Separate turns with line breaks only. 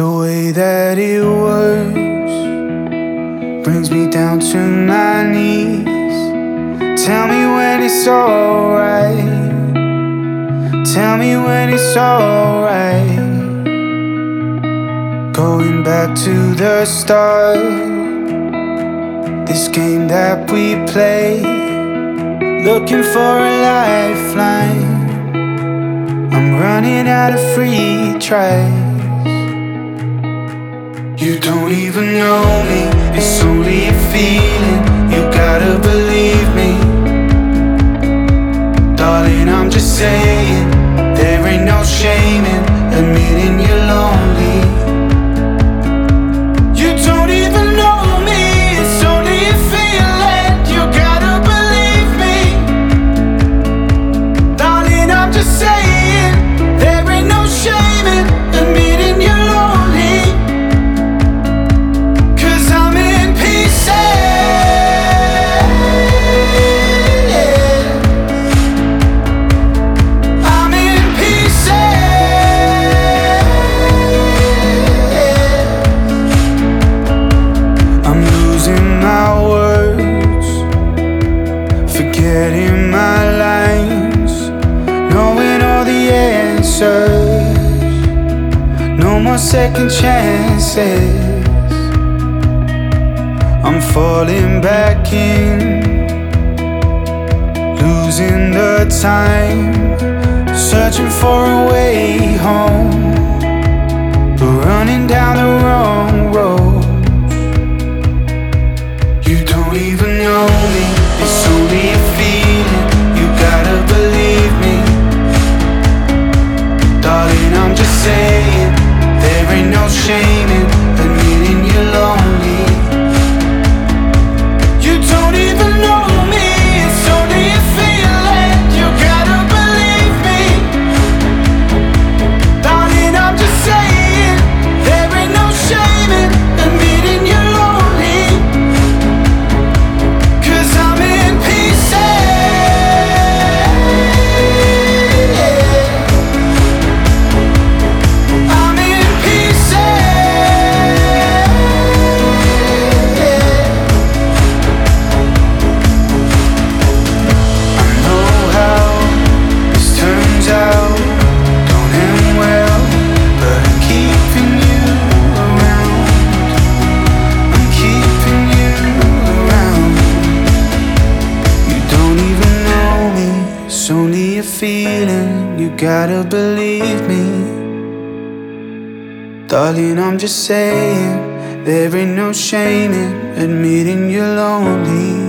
The way that it works brings me down to my knees. Tell me when it's alright. Tell me when it's alright. Going back to the start, this game that we play, looking for a lifeline. I'm running out of free tries. You don't even know me, it's only a feeling. You gotta believe me. Darling, I'm just saying, there ain't no shame in admitting you're lonely. You don't even know me, it's only a feeling. You gotta believe me. Darling, I'm just saying, there ain't no shame in admitting you're lonely. 'Cause I'm in pieces. I'm in pieces. I'm losing my words, forgetting my lines, knowing all the answers. No more second chances. I'm falling back in, losing the time, searching for a way home, but running down the wrong road. You don't even know me, it's only a feeling. You gotta believe me. Darling, I'm just saying, there ain't no shame in admitting you're lonely. You don't even know me, it's only a feeling. You gotta believe me. Darling, I'm just saying, there ain't no shame in admitting you're lonely. 'Cause I'm in pieces. I'm in pieces. I know how this turns out, don't end well, but I'm keeping you around. I'm keeping you around. You don't even know me, it's only a feeling. You gotta believe me. Darling, I'm just saying, there ain't no shame in admitting you're lonely.